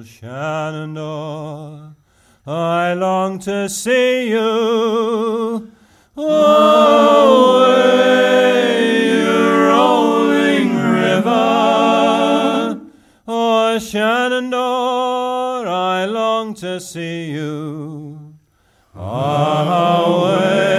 Shenandoah, I long to see you. Away, you rolling river. Oh, Shenandoah, I long to see you. Away.